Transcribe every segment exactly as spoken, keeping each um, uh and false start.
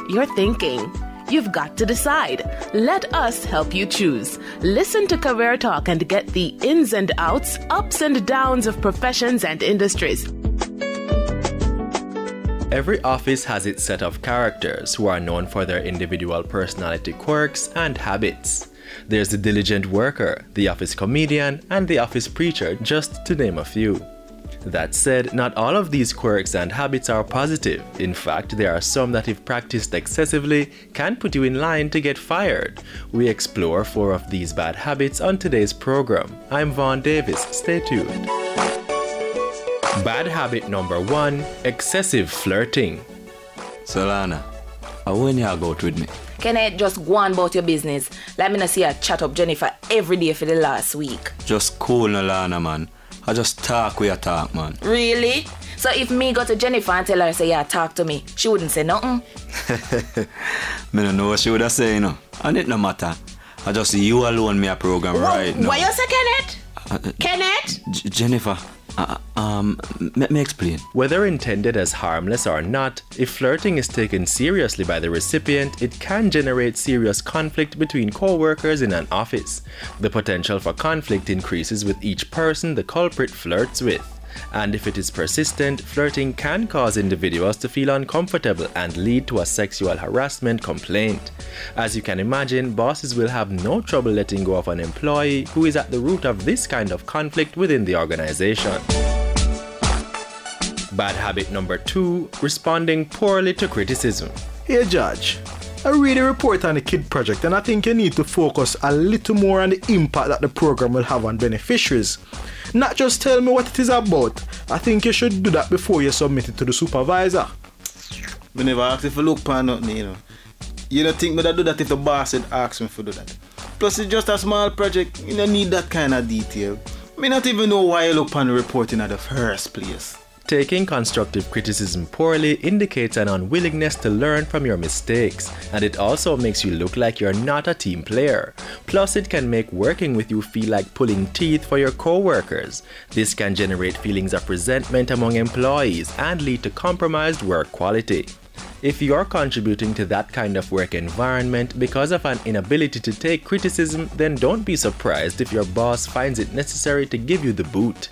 you're thinking. You've got to decide. Let us help you choose. Listen to Career Talk and get the ins and outs, ups and downs of professions and industries. Every office has its set of characters who are known for their individual personality quirks and habits. There's the diligent worker, the office comedian, and the office preacher, just to name a few. That said, not all of these quirks and habits are positive. In fact, there are some that, if practiced excessively, can put you in line to get fired. We explore four of these bad habits on today's program. I'm Vaughn Davis. Stay tuned. Bad habit number one, excessive flirting. Solana, when you go out with me? Can I just go on about your business? Let me not see you chat up Jennifer every day for the last week. Just cool, Nolana, man. I just talk with you talk, man. Really? So if me go to Jennifer and tell her, say, yeah, talk to me, she wouldn't say nothing? Me don't know what she would have said, you know. And it no matter. I just see you alone me a program Wh- right now. Why you say Kenneth? Uh, Kenneth? J- Jennifer, uh, um, let me explain. Whether intended as harmless or not, if flirting is taken seriously by the recipient, it can generate serious conflict between co-workers in an office. The potential for conflict increases with each person the culprit flirts with. And if it is persistent, flirting can cause individuals to feel uncomfortable and lead to a sexual harassment complaint. As you can imagine, bosses will have no trouble letting go of an employee who is at the root of this kind of conflict within the organization. Bad habit number two, responding poorly to criticism. Hey Judge, I read a report on the KID project and I think you need to focus a little more on the impact that the program will have on beneficiaries. Not just tell me what it is about. I think you should do that before you submit it to the supervisor. Me never asked if you look for nothing, you know. You don't think me that do that if the boss had asked me to do that. Plus it's just a small project, you don't need that kind of detail. Me not even know why you look on the report in the first place. Taking constructive criticism poorly indicates an unwillingness to learn from your mistakes, and it also makes you look like you're not a team player. Plus, it can make working with you feel like pulling teeth for your co-workers. This can generate feelings of resentment among employees and lead to compromised work quality. If you're contributing to that kind of work environment because of an inability to take criticism, then don't be surprised if your boss finds it necessary to give you the boot.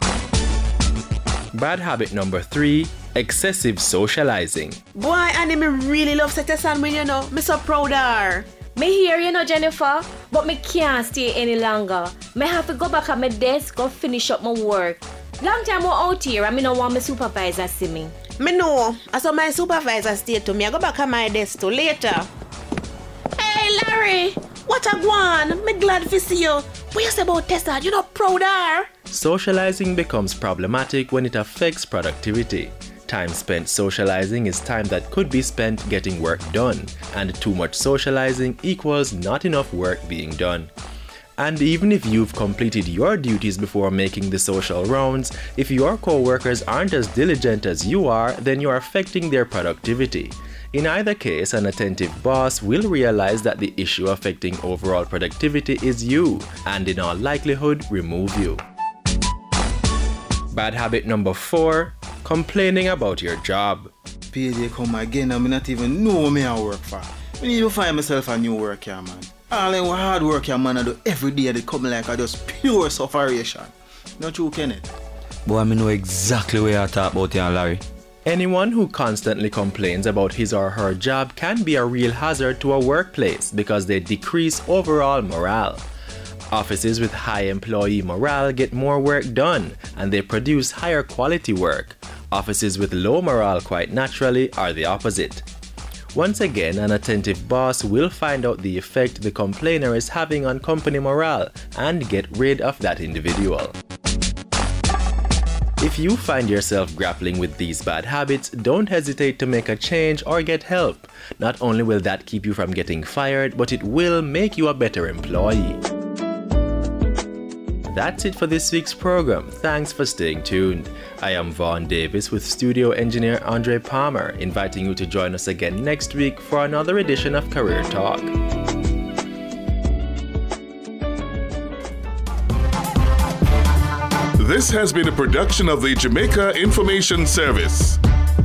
Bad habit number three, excessive socializing. Boy, Annie, me really love Sete Sandwich, you know. Me so proud of her. Me here, you know, Jennifer, but me can't stay any longer. Me have to go back at my desk or finish up my work. Long time we're out here and me don't want my supervisor see me. Me know. I saw my supervisor stay to me. I go back at my desk too later. Hey, Larry, what a guan. Me glad to see you. What you say about Tessa? You not proud of her? Socializing becomes problematic when it affects productivity. Time spent socializing is time that could be spent getting work done, and too much socializing equals not enough work being done. And even if you've completed your duties before making the social rounds, if your co-workers aren't as diligent as you are, then you're affecting their productivity. In either case, an attentive boss will realize that the issue affecting overall productivity is you, and in all likelihood, remove you. Bad habit number four, complaining about your job. Payday come again and me not even know me I work for. Me need to find myself a new work here, man. All that hard work here, man, I do every day they come like I just pure sufferation. Not true, Kenneth? Boy, I know exactly what you talk about here, Larry. Anyone who constantly complains about his or her job can be a real hazard to a workplace because they decrease overall morale. Offices with high employee morale get more work done and they produce higher quality work. Offices with low morale, quite naturally, are the opposite. Once again, an attentive boss will find out the effect the complainer is having on company morale and get rid of that individual. If you find yourself grappling with these bad habits, don't hesitate to make a change or get help. Not only will that keep you from getting fired, but it will make you a better employee. That's it for this week's program. Thanks for staying tuned. I am Vaughn Davis with studio engineer Andre Palmer, inviting you to join us again next week for another edition of Career Talk. This has been a production of the Jamaica Information Service.